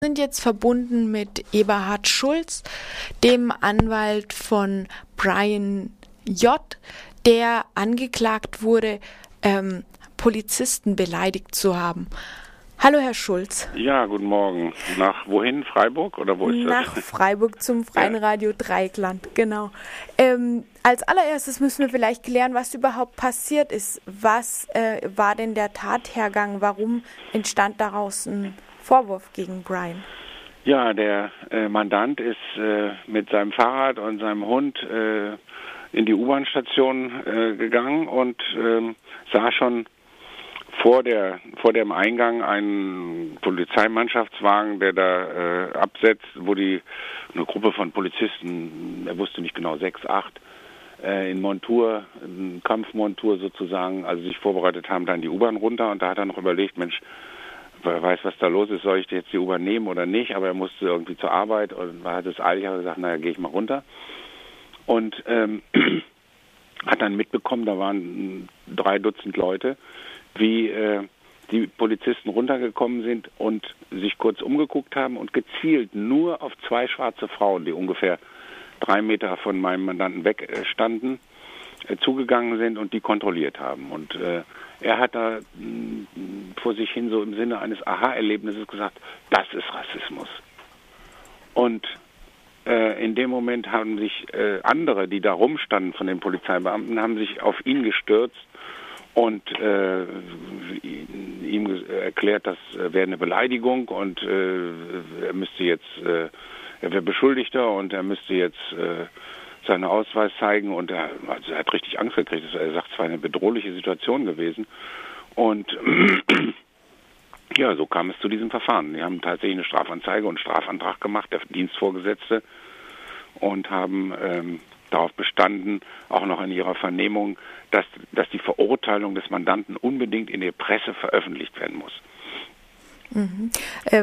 Sind jetzt verbunden mit Eberhard Schulz, dem Anwalt von Brian J., der angeklagt wurde, Polizisten beleidigt zu haben. Hallo, Herr Schulz. Ja, guten Morgen. Nach wohin? Freiburg oder wo ist das? Nach Freiburg zum Freien Radio Dreieckland, genau. Als allererstes müssen wir vielleicht klären, was überhaupt passiert ist. Was war denn der Tathergang? Warum entstand daraus ein Vorwurf gegen Brian? Ja, der Mandant ist mit seinem Fahrrad und seinem Hund in die U-Bahn-Station gegangen und sah schon vor dem Eingang einen Polizeimannschaftswagen, der da absetzt, wo eine Gruppe von Polizisten, er wusste nicht genau, 6, 8, in Montur, in Kampfmontur sozusagen, also sich vorbereitet haben, dann die U-Bahn runter. Und da hat er noch überlegt, Mensch, wer weiß, was da los ist, soll ich jetzt die U-Bahn nehmen oder nicht? Aber er musste irgendwie zur Arbeit und hat es eilig, hat gesagt, naja, gehe ich mal runter. Und hat dann mitbekommen, da waren 3 Dutzend Leute, wie die Polizisten runtergekommen sind und sich kurz umgeguckt haben und gezielt nur auf 2 schwarze Frauen, die ungefähr 3 Meter von meinem Mandanten weg standen, zugegangen sind und die kontrolliert haben. Und er hat da vor sich hin so im Sinne eines Aha-Erlebnisses gesagt, das ist Rassismus. Und in dem Moment haben sich andere, die da rumstanden von den Polizeibeamten, haben sich auf ihn gestürzt und ihm erklärt, das wäre eine Beleidigung und er müsste jetzt, er wäre Beschuldigter und er müsste jetzt seinen Ausweis zeigen und er hat richtig Angst gekriegt. Er sagt, es war eine bedrohliche Situation gewesen und ja, so kam es zu diesem Verfahren. Die haben tatsächlich eine Strafanzeige und einen Strafantrag gemacht, der Dienstvorgesetzte, und haben darauf bestanden, auch noch in ihrer Vernehmung, dass die Verurteilung des Mandanten unbedingt in der Presse veröffentlicht werden muss. Mhm.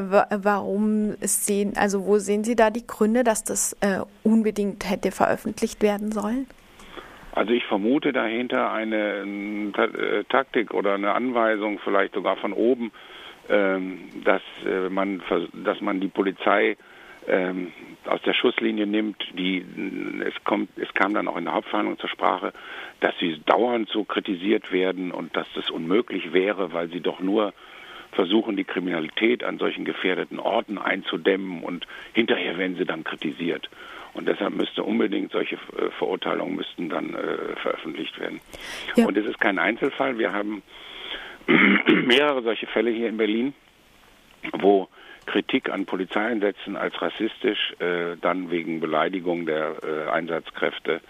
Wo sehen Sie da die Gründe, dass das unbedingt hätte veröffentlicht werden sollen? Also ich vermute dahinter eine Taktik oder eine Anweisung, vielleicht sogar von oben, dass man die Polizei aus der Schusslinie nimmt. Es kam dann auch in der Hauptverhandlung zur Sprache, dass sie dauernd so kritisiert werden und dass das unmöglich wäre, weil sie doch nur versuchen, die Kriminalität an solchen gefährdeten Orten einzudämmen und hinterher werden sie dann kritisiert. Und deshalb müsste unbedingt solche Verurteilungen müssten dann veröffentlicht werden. Ja. Und es ist kein Einzelfall. Wir haben mehrere solche Fälle hier in Berlin, wo Kritik an Polizeieinsätzen als rassistisch dann wegen Beleidigung der Einsatzkräfte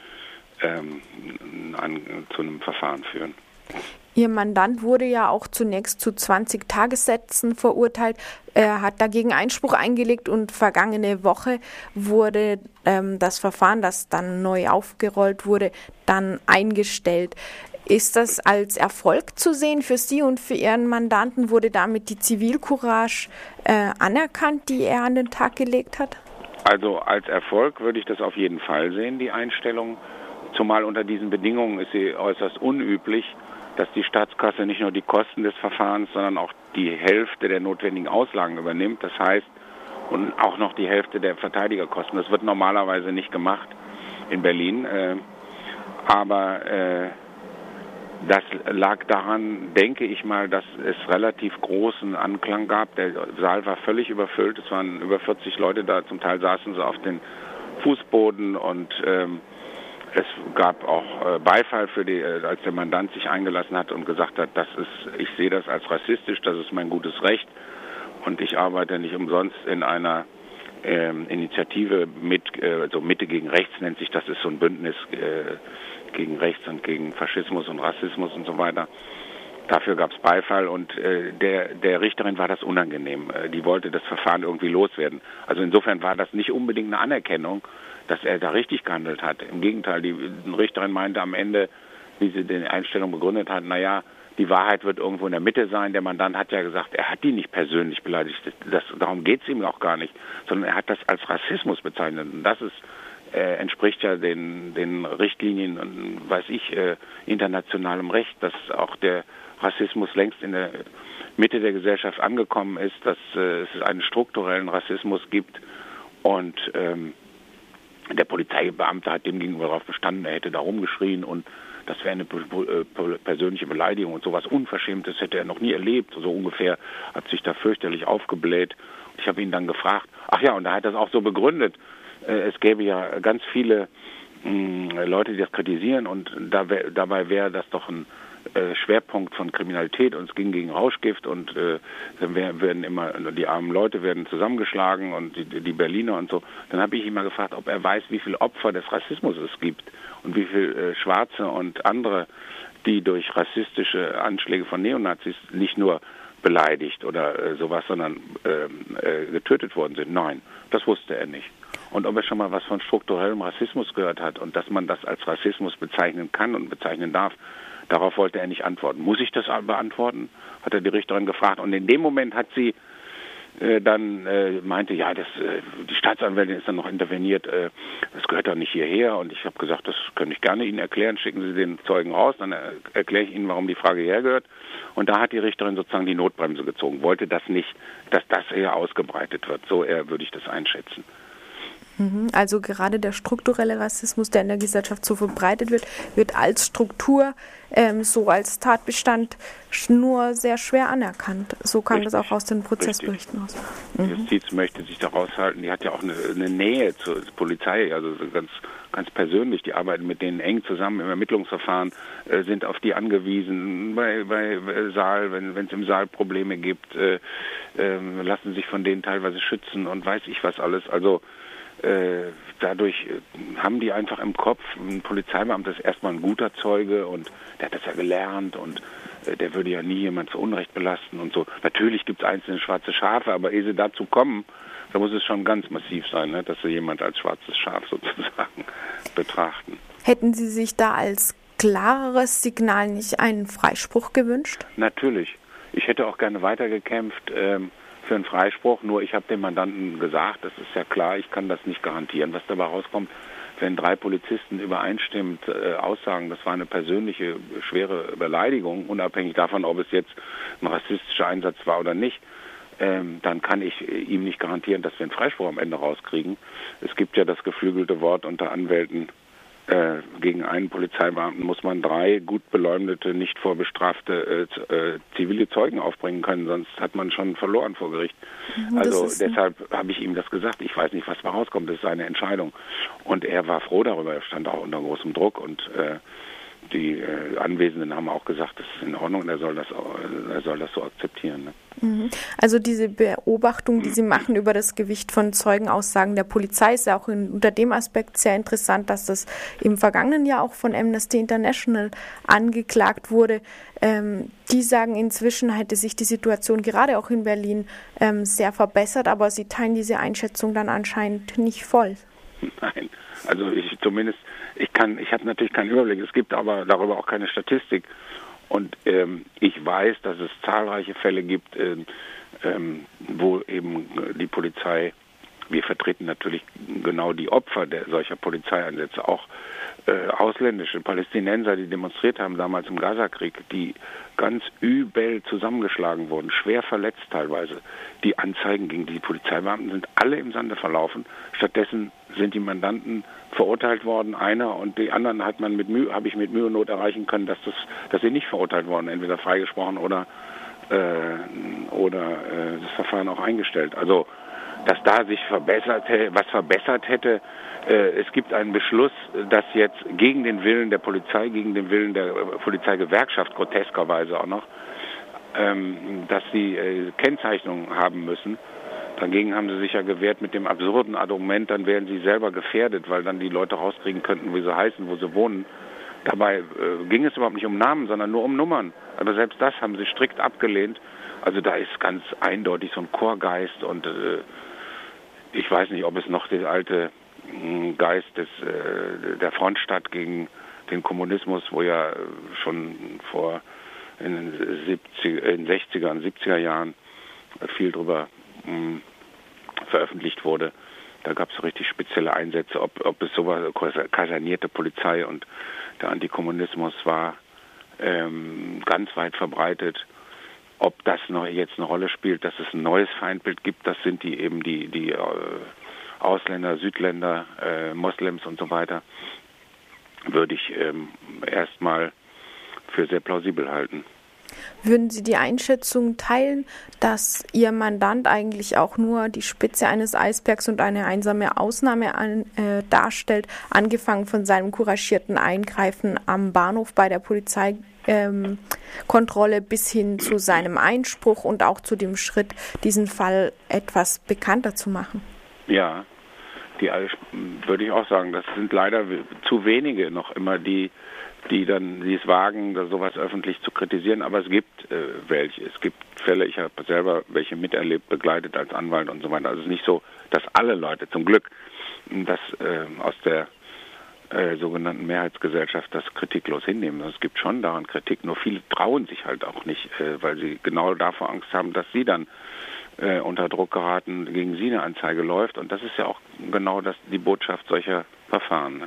zu einem Verfahren führen. Ihr Mandant wurde ja auch zunächst zu 20 Tagessätzen verurteilt. Er hat dagegen Einspruch eingelegt und vergangene Woche wurde das Verfahren, das dann neu aufgerollt wurde, dann eingestellt. Ist das als Erfolg zu sehen für Sie und für Ihren Mandanten? Wurde damit die Zivilcourage anerkannt, die er an den Tag gelegt hat? Also als Erfolg würde ich das auf jeden Fall sehen, die Einstellung. Zumal unter diesen Bedingungen ist sie äußerst unüblich, dass die Staatskasse nicht nur die Kosten des Verfahrens, sondern auch die Hälfte der notwendigen Auslagen übernimmt. Das heißt, und auch noch die Hälfte der Verteidigerkosten. Das wird normalerweise nicht gemacht in Berlin. Aber das lag daran, denke ich mal, dass es relativ großen Anklang gab. Der Saal war völlig überfüllt. Es waren über 40 Leute da. Zum Teil saßen sie auf den Fußboden und es gab auch Beifall als der Mandant sich eingelassen hat und gesagt hat, ich sehe das als rassistisch, das ist mein gutes Recht und ich arbeite nicht umsonst in einer Initiative also Mitte gegen Rechts nennt sich das, ist so ein Bündnis gegen Rechts und gegen Faschismus und Rassismus und so weiter. Dafür gab es Beifall und der Richterin war das unangenehm. Die wollte das Verfahren irgendwie loswerden. Also insofern war das nicht unbedingt eine Anerkennung, dass er da richtig gehandelt hat. Im Gegenteil, die Richterin meinte am Ende, wie sie die Einstellung begründet hat, naja, die Wahrheit wird irgendwo in der Mitte sein. Der Mandant hat ja gesagt, er hat die nicht persönlich beleidigt. Darum geht es ihm auch gar nicht, sondern er hat das als Rassismus bezeichnet. Und das entspricht ja den Richtlinien und internationalem Recht, dass auch der Rassismus längst in der Mitte der Gesellschaft angekommen ist, dass es einen strukturellen Rassismus gibt und der Polizeibeamte hat dem gegenüber darauf bestanden, er hätte da rumgeschrien und das wäre eine persönliche Beleidigung und sowas Unverschämtes hätte er noch nie erlebt, so ungefähr, hat sich da fürchterlich aufgebläht. Ich habe ihn dann gefragt, ach ja, und da hat er das auch so begründet, es gäbe ja ganz viele Leute, die das kritisieren und dabei wäre das doch ein Schwerpunkt von Kriminalität und es ging gegen Rauschgift und dann werden immer die armen Leute werden zusammengeschlagen und die Berliner und so. Dann habe ich ihn mal gefragt, ob er weiß, wie viele Opfer des Rassismus es gibt und wie viele Schwarze und andere, die durch rassistische Anschläge von Neonazis nicht nur beleidigt oder sowas, sondern getötet worden sind. Nein, das wusste er nicht. Und ob er schon mal was von strukturellem Rassismus gehört hat und dass man das als Rassismus bezeichnen kann und bezeichnen darf, darauf wollte er nicht antworten. Muss ich das beantworten? Hat er die Richterin gefragt. Und in dem Moment hat sie meinte, ja, die Staatsanwältin ist dann noch interveniert, das gehört doch nicht hierher. Und ich habe gesagt, das könnte ich gerne Ihnen erklären, schicken Sie den Zeugen raus, dann erkläre ich Ihnen, warum die Frage hergehört. Und da hat die Richterin sozusagen die Notbremse gezogen, wollte das nicht, dass das eher ausgebreitet wird. So eher würde ich das einschätzen. Also gerade der strukturelle Rassismus, der in der Gesellschaft so verbreitet wird als Struktur, so als Tatbestand nur sehr schwer anerkannt. So kam das auch aus den Prozessberichten aus. Die Justiz möchte sich da raushalten. Die hat ja auch eine Nähe zur Polizei, also ganz, ganz persönlich. Die arbeiten mit denen eng zusammen im Ermittlungsverfahren, sind auf die angewiesen bei Saal, wenn es im Saal Probleme gibt, lassen sich von denen teilweise schützen und weiß ich was alles. Also dadurch haben die einfach im Kopf, ein Polizeibeamter ist erstmal ein guter Zeuge und der hat das ja gelernt und der würde ja nie jemand zu Unrecht belasten und so. Natürlich gibt es einzelne schwarze Schafe, aber ehe sie dazu kommen, da muss es schon ganz massiv sein, ne, dass sie jemand als schwarzes Schaf sozusagen betrachten. Hätten Sie sich da als klareres Signal nicht einen Freispruch gewünscht? Natürlich. Ich hätte auch gerne weitergekämpft für einen Freispruch, nur ich habe dem Mandanten gesagt, das ist ja klar, ich kann das nicht garantieren, was dabei rauskommt, wenn 3 Polizisten übereinstimmend aussagen, das war eine persönliche, schwere Beleidigung, unabhängig davon, ob es jetzt ein rassistischer Einsatz war oder nicht, dann kann ich ihm nicht garantieren, dass wir einen Freispruch am Ende rauskriegen. Es gibt ja das geflügelte Wort unter Anwälten, gegen einen Polizeibeamten muss man 3 gut beleumdete, nicht vorbestrafte zivile Zeugen aufbringen können, sonst hat man schon verloren vor Gericht. Also deshalb habe ich ihm das gesagt. Ich weiß nicht, was da rauskommt, das ist seine Entscheidung. Und er war froh darüber, er stand auch unter großem Druck und die Anwesenden haben auch gesagt, das ist in Ordnung und er soll das so akzeptieren. Ne? Also diese Beobachtung, die Sie machen über das Gewicht von Zeugenaussagen der Polizei, ist ja auch unter dem Aspekt sehr interessant, dass das im vergangenen Jahr auch von Amnesty International angeklagt wurde. Die sagen, inzwischen hätte sich die Situation gerade auch in Berlin sehr verbessert, aber Sie teilen diese Einschätzung dann anscheinend nicht voll. Nein, also ich habe natürlich keinen Überblick, es gibt aber darüber auch keine Statistik und ich weiß, dass es zahlreiche Fälle gibt, wo eben die Polizei, wir vertreten natürlich genau die Opfer solcher Polizeieinsätze, auch ausländische Palästinenser, die demonstriert haben damals im Gazakrieg, die ganz übel zusammengeschlagen wurden, schwer verletzt teilweise. Die Anzeigen gegen die Polizeibeamten sind alle im Sande verlaufen. Stattdessen sind die Mandanten verurteilt worden, einer, und die anderen habe ich mit Mühe und Not erreichen können, dass sie nicht verurteilt wurden, entweder freigesprochen oder das Verfahren auch eingestellt. Also dass da sich was verbessert hätte. Es gibt einen Beschluss, dass jetzt gegen den Willen der Polizei, gegen den Willen der Polizeigewerkschaft, groteskerweise auch noch, dass sie Kennzeichnung haben müssen. Dagegen haben sie sich ja gewehrt mit dem absurden Argument, dann wären sie selber gefährdet, weil dann die Leute rauskriegen könnten, wie sie heißen, wo sie wohnen. Dabei ging es überhaupt nicht um Namen, sondern nur um Nummern. Aber selbst das haben sie strikt abgelehnt. Also da ist ganz eindeutig so ein Chorgeist und ich weiß nicht, ob es noch der alte Geist der Frontstadt gegen den Kommunismus, wo ja schon in den 60er und 70er Jahren viel drüber veröffentlicht wurde. Da gab es so richtig spezielle Einsätze, ob es sowas, kasernierte Polizei und der Antikommunismus war ganz weit verbreitet. Ob das noch jetzt eine Rolle spielt, dass es ein neues Feindbild gibt, das sind die Ausländer, Südländer, Moslems und so weiter, würde ich erstmal für sehr plausibel halten. Würden Sie die Einschätzung teilen, dass Ihr Mandant eigentlich auch nur die Spitze eines Eisbergs und eine einsame Ausnahme darstellt, angefangen von seinem couragierten Eingreifen am Bahnhof bei der Polizeikontrolle bis hin zu seinem Einspruch und auch zu dem Schritt, diesen Fall etwas bekannter zu machen? Ja, würde ich auch sagen, das sind leider zu wenige noch immer, die es wagen, sowas öffentlich zu kritisieren, aber es gibt welche. Es gibt Fälle, ich habe selber welche miterlebt, begleitet als Anwalt und so weiter. Also es ist nicht so, dass alle Leute zum Glück das aus der sogenannten Mehrheitsgesellschaft das kritiklos hinnehmen. Es gibt schon daran Kritik, nur viele trauen sich halt auch nicht, weil sie genau davor Angst haben, dass sie dann unter Druck geraten, gegen sie eine Anzeige läuft. Und das ist ja auch genau die Botschaft solcher Verfahren. Ne?